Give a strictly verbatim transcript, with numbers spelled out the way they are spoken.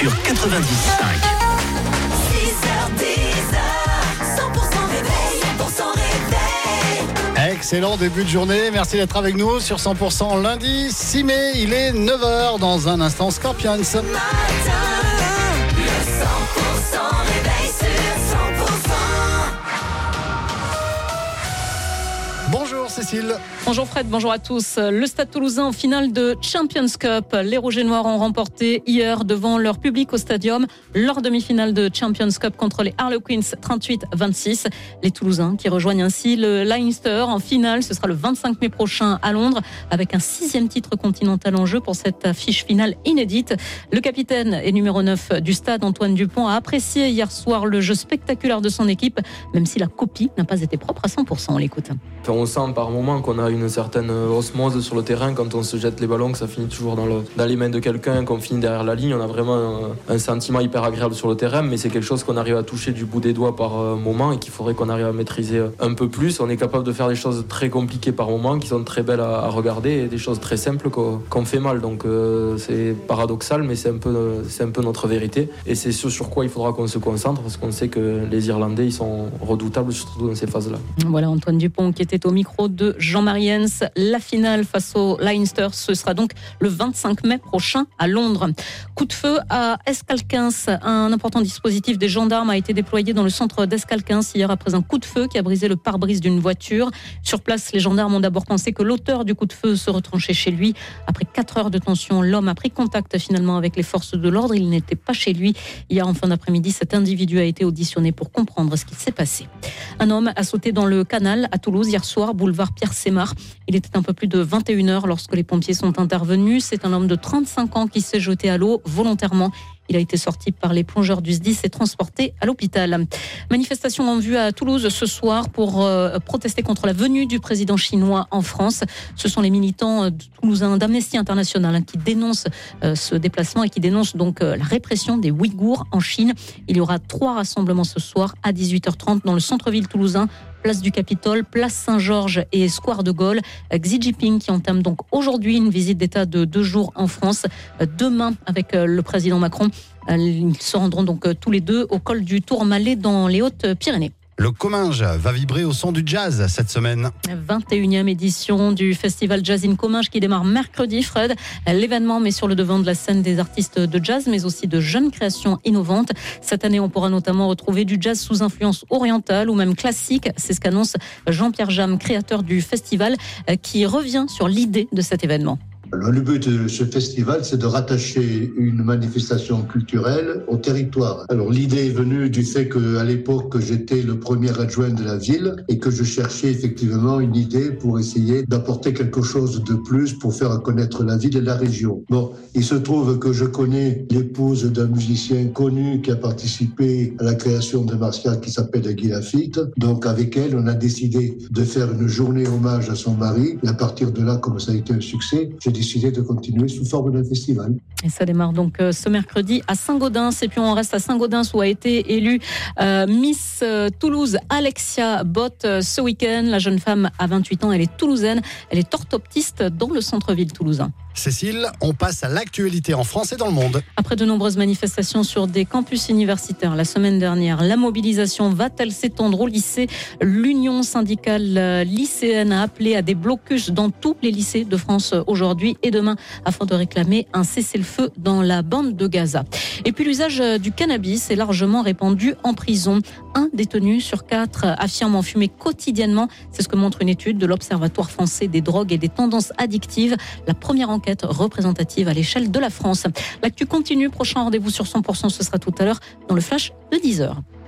sur quatre-vingt-dix cinq. Excellent début de journée, merci d'être avec nous sur cent pour cent lundi six mai, il est neuf heures dans un instant Scorpions. Bonjour Cécile. Bonjour Fred, bonjour à tous. Le Stade Toulousain en finale de Champions Cup. Les Rouges et Noirs ont remporté hier devant leur public au Stadium leur demi-finale de Champions Cup contre les Harlequins trente-huit à vingt-six. Les Toulousains qui rejoignent ainsi le Leinster en finale. Ce sera le vingt-cinq mai prochain à Londres avec un sixième titre continental en jeu pour cette affiche finale inédite. Le capitaine et numéro neuf du Stade, Antoine Dupont, a apprécié hier soir le jeu spectaculaire de son équipe, même si la copie n'a pas été propre à cent pour cent. On l'écoute. Enfin, on sent par moment qu'on a une certaine osmose sur le terrain quand on se jette les ballons, que ça finit toujours dans, le, dans les mains de quelqu'un, qu'on finit derrière la ligne. On a vraiment un, un sentiment hyper agréable sur le terrain, mais c'est quelque chose qu'on arrive à toucher du bout des doigts par moment et qu'il faudrait qu'on arrive à maîtriser un peu plus. On est capable de faire des choses très compliquées par moment, qui sont très belles à, à regarder, et des choses très simples qu'on, qu'on fait mal. Donc euh, c'est paradoxal, mais c'est un, peu, c'est un peu notre vérité. Et c'est ce sur quoi il faudra qu'on se concentre, parce qu'on sait que les Irlandais, ils sont redoutables, surtout dans ces phases-là. Voilà Antoine Dupont qui était au micro de Jean-Marie Hens. La finale face au Leinster, ce sera donc le vingt-cinq mai prochain à Londres. Coup de feu à Escalquens. Un important dispositif des gendarmes a été déployé dans le centre d'Escalquens hier après un coup de feu qui a brisé le pare-brise d'une voiture. Sur place, les gendarmes ont d'abord pensé que l'auteur du coup de feu se retranchait chez lui. Après quatre heures de tension, l'homme a pris contact finalement avec les forces de l'ordre. Il n'était pas chez lui. Hier en fin d'après-midi, cet individu a été auditionné pour comprendre ce qui s'est passé. Un homme a sauté dans le canal à Toulouse hier soir, boulevard Pierre-Sémar. Il était un peu plus de vingt et une heures lorsque les pompiers sont intervenus. C'est un homme de trente-cinq ans qui s'est jeté à l'eau volontairement. Il a été sorti par les plongeurs du S D I S et transporté à l'hôpital. Manifestation en vue à Toulouse ce soir pour euh, protester contre la venue du président chinois en France. Ce sont les militants toulousains d'Amnesty International hein, qui dénoncent euh, ce déplacement et qui dénoncent donc euh, la répression des Ouïghours en Chine. Il y aura trois rassemblements ce soir à dix-huit heures trente dans le centre-ville toulousain. Place du Capitole, place Saint-Georges et Square de Gaulle. Xi Jinping qui entame donc aujourd'hui une visite d'État de deux jours en France. Demain avec le président Macron. Ils se rendront donc tous les deux au col du Tourmalet dans les Hautes-Pyrénées. Le Comminges va vibrer au son du jazz cette semaine. vingt et unième édition du festival Jazz in Comminges qui démarre mercredi, Fred. L'événement met sur le devant de la scène des artistes de jazz, mais aussi de jeunes créations innovantes. Cette année, on pourra notamment retrouver du jazz sous influence orientale ou même classique. C'est ce qu'annonce Jean-Pierre Jam, créateur du festival, qui revient sur l'idée de cet événement. Alors, le but de ce festival, c'est de rattacher une manifestation culturelle au territoire. Alors, l'idée est venue du fait qu'à l'époque, j'étais le premier adjoint de la ville et que je cherchais effectivement une idée pour essayer d'apporter quelque chose de plus pour faire connaître la ville et la région. Bon, il se trouve que je connais l'épouse d'un musicien connu qui a participé à la création de Martial qui s'appelle Guy Lafitte. Donc, avec elle, on a décidé de faire une journée hommage à son mari. Et à partir de là, comme ça a été un succès, j'ai décidé de continuer sous forme d'un festival. Et ça démarre donc euh, ce mercredi à Saint-Gaudens. Et puis on reste à Saint-Gaudens où a été élue euh, Miss euh, Toulouse Alexia Bott euh, ce week-end. La jeune femme a vingt-huit ans, elle est toulousaine. Elle est orthoptiste dans le centre-ville toulousain. Cécile, on passe à l'actualité en France et dans le monde. Après de nombreuses manifestations sur des campus universitaires la semaine dernière, la mobilisation va-t-elle s'étendre au lycée ? L'Union syndicale lycéenne a appelé à des blocus dans tous les lycées de France aujourd'hui et demain afin de réclamer un cessez-le-feu dans la bande de Gaza. Et puis l'usage du cannabis est largement répandu en prison. Un détenu sur quatre affirme en fumer quotidiennement. C'est ce que montre une étude de l'Observatoire français des drogues et des tendances addictives. La première enquête représentative à l'échelle de la France. L'actu continue. Prochain rendez-vous sur cent pour cent, ce sera tout à l'heure dans le flash de dix heures.